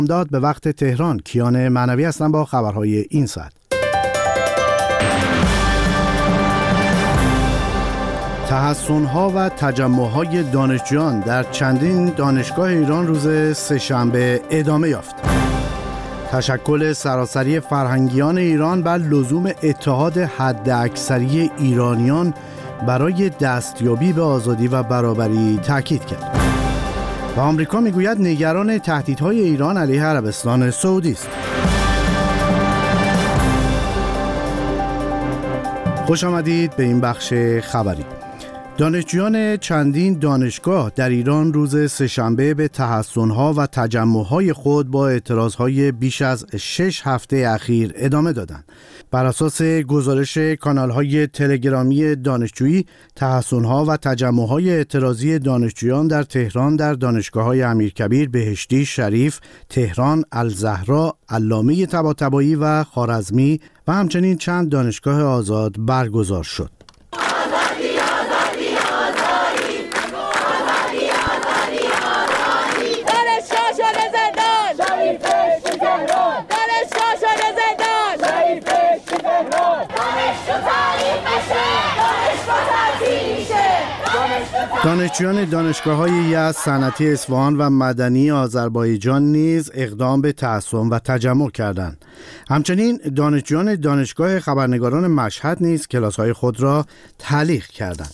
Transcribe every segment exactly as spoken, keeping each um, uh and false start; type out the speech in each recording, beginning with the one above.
داد به وقت تهران. کیان معنوی هستم با خبرهای این ساعت. تحصن‌ها و تجمع‌های دانشجویان در چندین دانشگاه ایران روز سه‌شنبه ادامه یافت. تشکل سراسری فرهنگیان ایران بر لزوم اتحاد حداکثری ایرانیان برای دستیابی به آزادی و برابری تاکید کرد. و آمریکا میگوید نگران تهدیدهای ایران علیه عربستان سعودی است. خوش آمدید به این بخش خبری. دانشجویان چندین دانشگاه در ایران روز سه‌شنبه به تحصن‌ها و تجمع‌های خود با اعتراض‌های بیش از شش هفته اخیر ادامه دادند. بر اساس گزارش کانال‌های تلگرامی دانشجویی، تحصن‌ها و تجمع‌های اعتراضی دانشجویان در تهران در دانشگاه‌های امیرکبیر، بهشتی، شریف، تهران، الزهرا، علامه طباطبایی و خوارزمی و همچنین چند دانشگاه آزاد برگزار شد. دانشجویان دانشگاه‌های یزد، صنعتی اصفهان و مدنی آذربایجان نیز اقدام به تحصن و تجمع کردند. همچنین دانشجویان دانشگاه خبرنگاران مشهد نیز کلاس‌های خود را تعلیق کردند.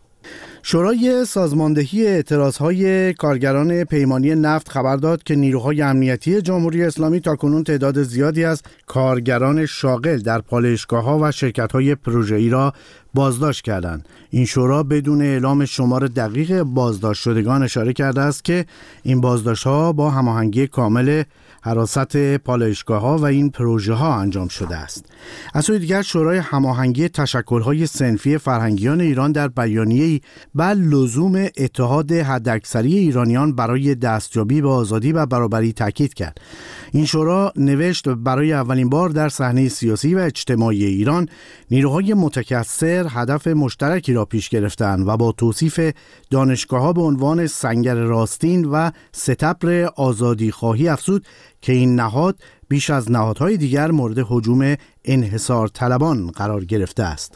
شورای سازماندهی اعتراضهای کارگران پیمانی نفت خبر داد که نیروهای امنیتی جمهوری اسلامی تاکنون تعداد زیادی از کارگران شاغل در پالایشگاه‌ها و شرکت‌های پروژه‌ای را بازداشت کردند. این شورا بدون اعلام شمار دقیق بازداشت شدگان اشاره کرده است که این بازداشت‌ها با هماهنگی کامل حراست پالایشگاه‌ها و این پروژه‌ها انجام شده است. از سوی دیگر شورای هماهنگی تشکل‌های صنفی فرهنگیان ایران در بیانیه‌ای بر لزوم اتحاد حداکثری ایرانیان برای دستیابی به آزادی و برابری تاکید کرد. این شورا نوشت برای اولین بار در صحنه سیاسی و اجتماعی ایران نیروهای متکثر هدف مشترکی را پیش گرفتند و با توصیف دانشگاه‌ها به عنوان سنگر راستین و ستبر آزادی خواهی افزود که این نهاد بیش از نهادهای دیگر مورد هجوم انحصار طلبان قرار گرفته است.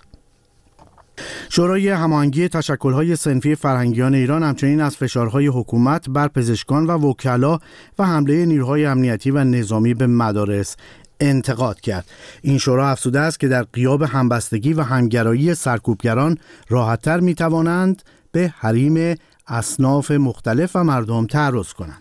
شورای هماهنگی تشکل‌های صنفی فرهنگیان ایران همچنین از فشارهای حکومت بر پزشکان و وکلا و حمله نیروهای امنیتی و نظامی به مدارس انتقاد کرد. این شورا افزوده است که در غیاب همبستگی و همگرایی سرکوبگران راحت‌تر می‌توانند به حریم اصناف مختلف و مردم تعرض کنند.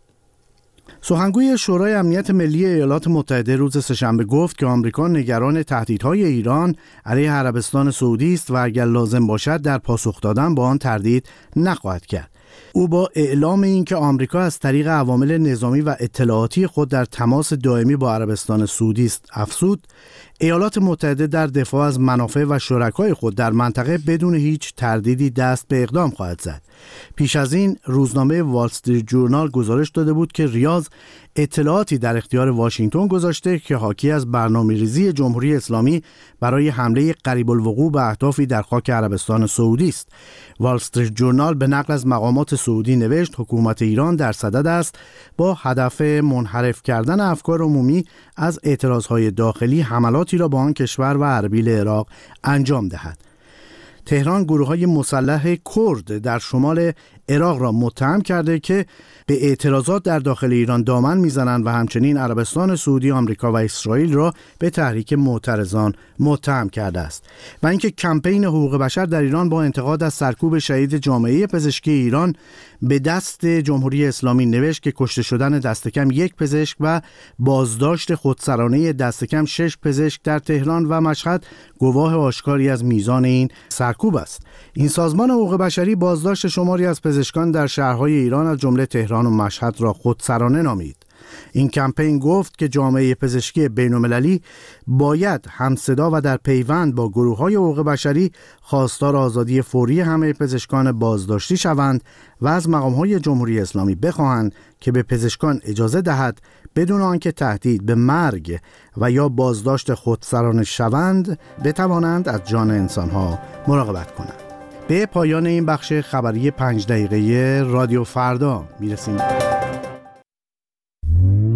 سخنگوی شورای امنیت ملی ایالات متحده روز سه‌شنبه گفت که آمریکا نگران تهدیدهای ایران علیه عربستان سعودی است و اگر لازم باشد در پاسخ دادن با آن تردید نخواهد کرد. او با اعلام اینکه آمریکا از طریق عوامل نظامی و اطلاعاتی خود در تماس دائمی با عربستان سعودی است افزود ایالات متحده در دفاع از منافع و شرکای خود در منطقه بدون هیچ تردیدی دست به اقدام خواهد زد. پیش از این روزنامه وال استریت جورنال گزارش داده بود که ریاض اطلاعاتی در اختیار واشنگتن گذاشته که حاکی از برنامه‌ریزی جمهوری اسلامی برای حمله قریب الوقوع به اهدافی در خاک عربستان سعودی است. وال استریت جورنال به نقل از مقامات سعودی نوشت حکومت ایران در صدد است با هدف منحرف کردن افکار عمومی از اعتراضهای داخلی حملاتی را به آن کشور و اربیل عراق انجام دهد. تهران گروه‌های مسلح کرد در شمال عراق را متهم کرده که به اعتراضات در داخل ایران دامن میزنند و همچنین عربستان سعودی، آمریکا و اسرائیل را به تحریک معترضان متهم کرده است. و اینکه کمپین حقوق بشر در ایران با انتقاد از سرکوب شهید جامعه پزشکی ایران به دست جمهوری اسلامی نوشت که کشته شدن دست کم یک پزشک و بازداشت خودسرانه دست کم شش پزشک در تهران و مشهد گواه آشکاری از میزان این سرکوب است. این سازمان حقوق بشری بازداشت شماری از پزشکان در شهرهای ایران از جمله تهران و مشهد را خودسرانه نامید. این کمپین گفت که جامعه پزشکی بین‌المللی باید همصدا و در پیوند با گروه‌های حقوق بشری خواستار آزادی فوری همه پزشکان بازداشتی شوند و از مقام‌های جمهوری اسلامی بخواهند که به پزشکان اجازه دهد بدون آنکه تهدید به مرگ و یا بازداشت خودسرانه شوند بتوانند از جان انسان‌ها مراقبت کنند. به پایان این بخش خبری پنج دقیقه رادیو فردا میرسیم.